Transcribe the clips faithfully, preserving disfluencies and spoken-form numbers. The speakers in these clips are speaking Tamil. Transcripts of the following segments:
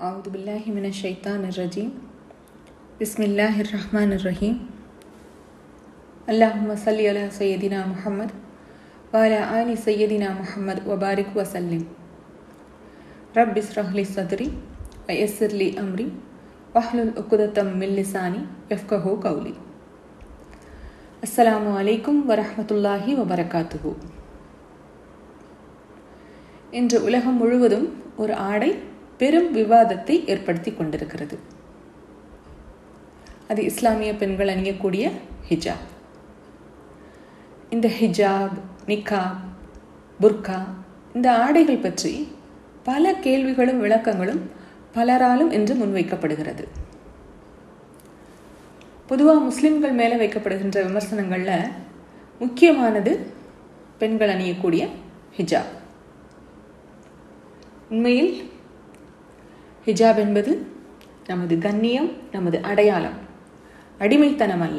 أعوذ بالله من الشيطان الرجيم بسم الله الرحمن الرحيم اللهم صل على سيدنا محمد وعلى آل سيدنا محمد وبارك وسلم رب اشرح لي صدري ويسر لي أمري واحلل عقدة من لساني يفقهوا قولي. السلام عليكم ورحمة الله وبركاته. இன்று உலகம் முழுவதும் ஒரு ஆடை பெரும் விவாதத்தை ஏற்படுத்தி கொண்டிருக்கிறது. அது இஸ்லாமிய பெண்கள் அணியக்கூடிய ஹிஜாப். இந்த ஹிஜாப், நிக்காப், புர்கா இந்த ஆடைகள் பற்றி பல கேள்விகளும் விளக்கங்களும் பலராலும் இன்று முன்வைக்கப்படுகிறது. பொதுவாக முஸ்லிம்கள் மேலே வைக்கப்படுகின்ற விமர்சனங்களில் முக்கியமானது பெண்கள் அணியக்கூடிய ஹிஜாப். உண்மையில் ஹிஜாப் என்பது நமது கண்ணியம், நமது அடையாளம், அடிமைத்தனம் அல்ல.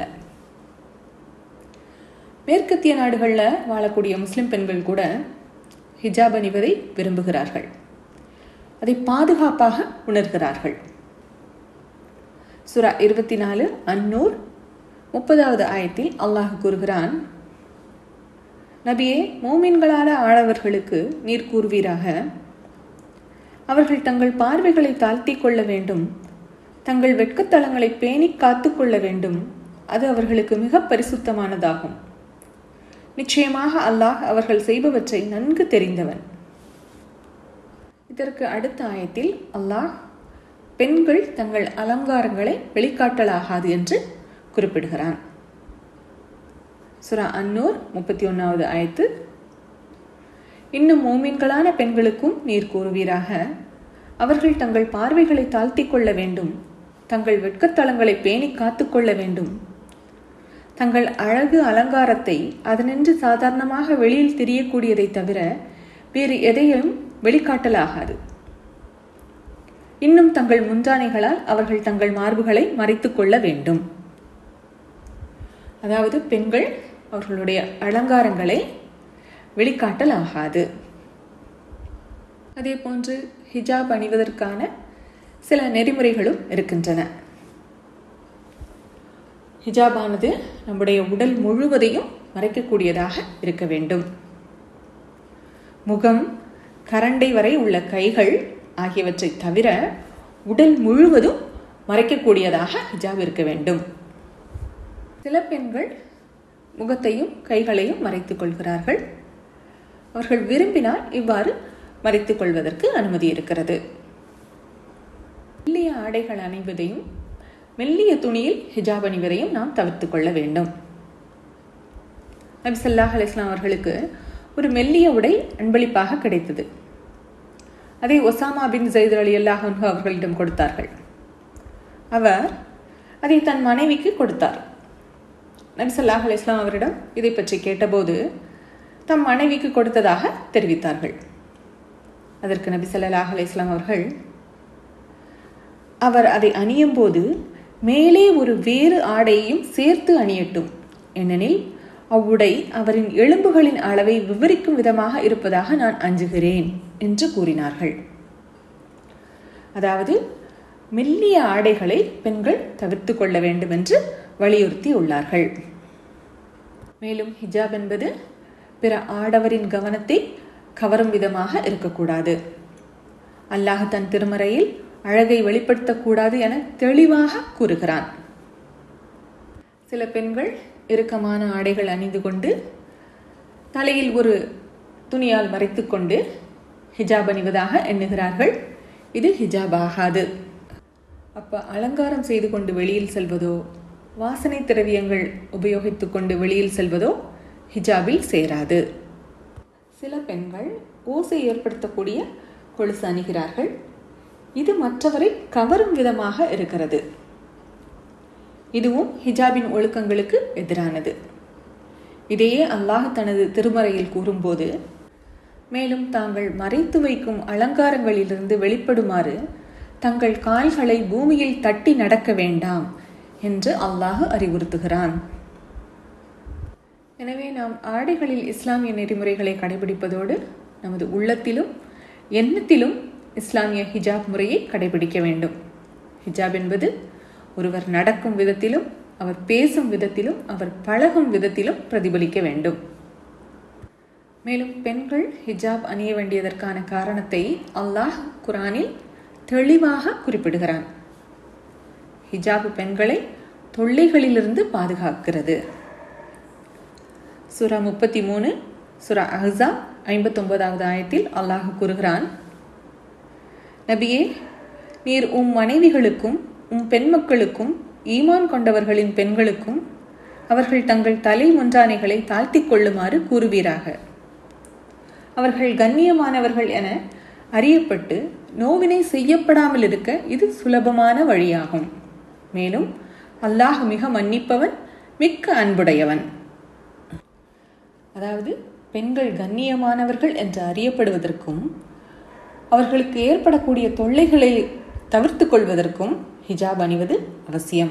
மேற்கத்திய நாடுகளில் வாழக்கூடிய முஸ்லிம் பெண்கள் கூட ஹிஜாப் அணிவதை விரும்புகிறார்கள், அதை பாதுகாப்பாக உணர்கிறார்கள். சூரா இருபத்தி நாலு அன்னூர் முப்பதாவது ஆயத்தில் அல்லாஹ் கூறுகிறான், நபியே, மோமின்களான ஆடவர்களுக்கு நீர் கூறுவீராக, அவர்கள் தங்கள் பார்வைகளை தாழ்த்தி கொள்ள வேண்டும், தங்கள் வெட்கத்தலங்களை பேணி காத்து கொள்ள வேண்டும், அது அவர்களுக்கு மிக பரிசுத்தமானதாகும். நிச்சயமாக அல்லாஹ் அவர்கள் செய்பவற்றை நன்கு தெரிந்தவன். இதற்கு அடுத்த ஆயத்தில் அல்லாஹ் பெண்கள் தங்கள் அலங்காரங்களை வெளிக்காட்டலாகாது என்று குறிப்பிடுகிறான். சூரா அன்னூர் முப்பத்தி ஒன்னாவது ஆயத்து, இன்னும் மோமீன்களான பெண்களுக்கும் நீர் கூறுவீராக, அவர்கள் தங்கள் பார்வைகளை தாழ்த்தி கொள்ள வேண்டும், தங்கள் வெட்கத்தலங்களை பேணி காத்து கொள்ள வேண்டும், தங்கள் அழகு அலங்காரத்தை அதனின்று சாதாரணமாக வெளியில் தெரியக்கூடியதை தவிர வேறு எதையும் வெளிக்காட்டலாகாது. இன்னும் தங்கள் முன்ஜானைகளால் அவர்கள் தங்கள் மார்புகளை மறைத்து கொள்ள வேண்டும். அதாவது பெண்கள் அவர்களுடைய அலங்காரங்களை வெளிக்காட்டல் ஆகாது. அதே போன்று ஹிஜாப் அணிவதற்கான சில நெறிமுறைகளும் இருக்கின்றன. ஹிஜாபானது நம்முடைய உடல் முழுவதையும் மறைக்கக்கூடியதாக இருக்க வேண்டும். முகம், கரண்டை வரை உள்ள கைகள் ஆகியவற்றை தவிர உடல் முழுவதும் மறைக்கக்கூடியதாக ஹிஜாப் இருக்க வேண்டும். சில பெண்கள் முகத்தையும் கைகளையும் மறைத்துக் கொள்கிறார்கள். அவர்கள் விரும்பினால் இவ்வாறு மறைத்துக் கொள்வதற்கு அனுமதி இருக்கிறது. மெல்லிய ஆடைகள் அணிவதையும் மெல்லிய துணியில் ஹிஜாப் அணிவதையும் நாம் தவிர்த்து கொள்ள வேண்டும். நபி ஸல்லல்லாஹு அலைஹி வஸல்லம் அவர்களுக்கு ஒரு மெல்லிய உடை அன்பளிப்பாக கிடைத்தது. அதை ஒசாமா பின் ஸைத் ரலியல்லாஹு அன்ஹு அவர்களிடம் கொடுத்தார்கள். அவர் அதை தன் மனைவிக்கு கொடுத்தார். நபி ஸல்லல்லாஹு அலைஹி வஸல்லம் அவரிடம் இதை பற்றி கேட்டபோது தம் மனைவிக்கு கொடுத்ததாக தெரிவித்தார்கள். அதற்கு நபி ஸல்லல்லாஹு அலைஹி வஸல்லம் அவர்கள், அவர் அதை அணியும் போது மேலே ஒரு வேறு ஆடையையும் சேர்த்து அணியட்டும், ஏனெனில் அவ்வுடை அவரின் எலும்புகளின் அளவை விவரிக்கும் விதமாக இருப்பதாக நான் அஞ்சுகிறேன் என்று கூறினார்கள். அதாவது மெல்லிய ஆடைகளை பெண்கள் தவிர்த்து கொள்ள வேண்டும் என்று வலியுறுத்தி உள்ளார்கள். மேலும் ஹிஜாப் என்பது பிற ஆடவரின் கவனத்தை கவரும் விதமாக இருக்கக்கூடாது. அல்லாஹ் தன் திருமறையில் அழகை வெளிப்படுத்தக்கூடாது என தெளிவாக கூறுகிறான். சில பெண்கள் இறுக்கமான ஆடைகள் அணிந்து கொண்டு தலையில் ஒரு துணியால் மறைத்து கொண்டு ஹிஜாப் அணிவதாக எண்ணுகிறார்கள். இது ஹிஜாப் ஆகாது. அப்ப அலங்காரம் செய்து கொண்டு வெளியில் செல்வதோ, வாசனை திரவியங்கள் உபயோகித்து கொண்டு வெளியில் செல்வதோ ஹிஜாபில் சேராது. சில பெண்கள் ஓசை ஏற்படுத்தக்கூடிய கொலுசு அணிகிறார்கள். இது மற்றவரை கவரும் விதமாக இருக்கிறது. இதுவும் ஹிஜாபின் ஒழுக்கங்களுக்கு எதிரானது. இதையே அல்லாஹ் தனது திருமறையில் கூறும்போது, மேலும் தாங்கள் மறைத்து வைக்கும் அலங்காரங்களிலிருந்து வெளிப்படுமாறு தங்கள் கால்களை பூமியில் தட்டி நடக்க வேண்டாம் என்று அல்லாஹ் அறிவுறுத்துகிறான். எனவே நாம் ஆடைகளில் இஸ்லாமிய நெறிமுறைகளை கடைபிடிப்பதோடு நமது உள்ளத்திலும் எண்ணத்திலும் இஸ்லாமிய ஹிஜாப் முறையை கடைபிடிக்க வேண்டும். ஹிஜாப் என்பது ஒருவர் நடக்கும் விதத்திலும், அவர் பேசும் விதத்திலும், அவர் பழகும் விதத்திலும் பிரதிபலிக்க வேண்டும். மேலும் பெண்கள் ஹிஜாப் அணிய வேண்டியதற்கான காரணத்தை அல்லாஹ் குர்ஆனில் தெளிவாக குறிப்பிடுகிறான். ஹிஜாப் பெண்களை தொல்லைகளிலிருந்து பாதுகாக்கிறது. சூரா முப்பத்தி மூணு சூரா அஹ்ஸாப் ஐம்பத்தி ஒன்பதாவது ஆயத்தில் அல்லாஹ் கூறுகிறான், நபியே, நீர் உம் மனைவிகளுக்கும் உம் பெண் மக்களுக்கும் ஈமான் கொண்டவர்களின் பெண்களுக்கும் அவர்கள் தங்கள் தலை முன்றானைகளை தாழ்த்திக் கொள்ளுமாறு கூறுவீராக. அவர்கள் கண்ணியமானவர்கள் என அறியப்பட்டு நோவினை செய்யப்படாமல் இருக்க இது சுலபமான வழியாகும். மேலும் அல்லாஹ் மிக மன்னிப்பவன், மிக்க அன்புடையவன். அதாவது பெண்கள் கண்ணியமானவர்கள் என்று அறியப்படுவதற்கும் அவர்களுக்கு ஏற்படக்கூடிய தொல்லைகளை தவிர்த்து கொள்வதற்கும் ஹிஜாப் அணிவது அவசியம்.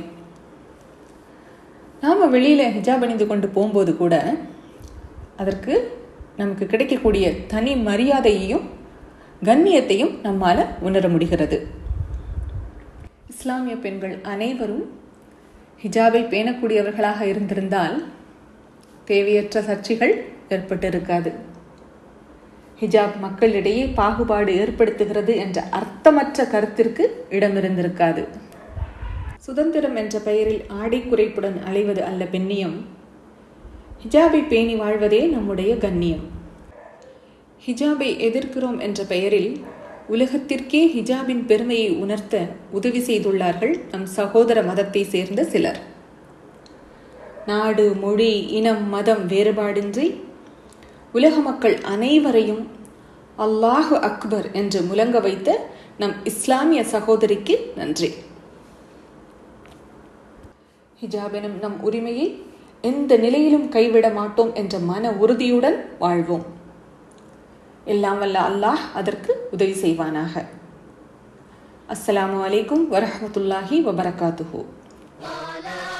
நாம் வெளியில் ஹிஜாப் அணிந்து கொண்டு போகும்போது கூட அதற்கு நமக்கு கிடைக்கக்கூடிய தனி மரியாதையையும் கண்ணியத்தையும் நம்மால் உணர முடிகிறது. இஸ்லாமிய பெண்கள் அனைவரும் ஹிஜாபை பேணக்கூடியவர்களாக இருந்திருந்தால் தேவையற்ற சர்ச்சைகள் ஏற்பட்டிருக்காது. ஹிஜாப் மக்களிடையே பாகுபாடு ஏற்படுத்துகிறது என்ற அர்த்தமற்ற கருத்திற்கு இடமிருந்திருக்காது. சுதந்திரம் என்ற பெயரில் ஆடை குறைப்புடன் அலைவது அல்ல பெண்ணியம். ஹிஜாபை பேணி வாழ்வதே நம்முடைய கண்ணியம். ஹிஜாபை எதிர்க்கிறோம் என்ற பெயரில் உலகத்திற்கே ஹிஜாபின் பெருமையை உணர்த்த உதவி செய்துள்ளார்கள் நம் சகோதர மதத்தை சேர்ந்த சிலர். நாடு, மொழி, இனம், மதம் வேறுபாடின்றி உலக மக்கள் அனைவரையும் அல்லாஹு அக்பர் என்று முழங்க வைத்த நம் இஸ்லாமிய சகோதரிக்கு நன்றி. ஹிஜாப் எனும் நம் உரிமையை எந்த நிலையிலும் கைவிட மாட்டோம் என்ற மன உறுதியுடன் வாழ்வோம். எல்லாம் வல்ல அல்லாஹ் அதற்கு உதவி செய்வானாக. அஸ்ஸலாமு அலைக்கும் வரஹ்மத்துல்லாஹி வபரகாத்துஹு.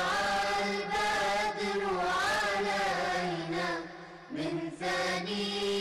من ثني